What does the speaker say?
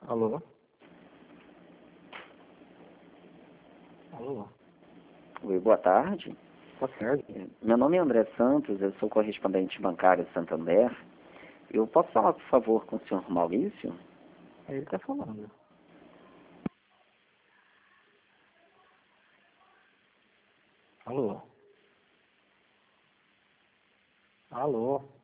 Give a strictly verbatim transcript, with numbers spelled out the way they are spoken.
Alô? Alô? Oi, boa tarde. Boa tarde. Meu nome é André Santos, eu sou correspondente bancário de Santander. Eu posso falar, por favor, com o senhor Maurício? Ele está falando. Alô? Alô?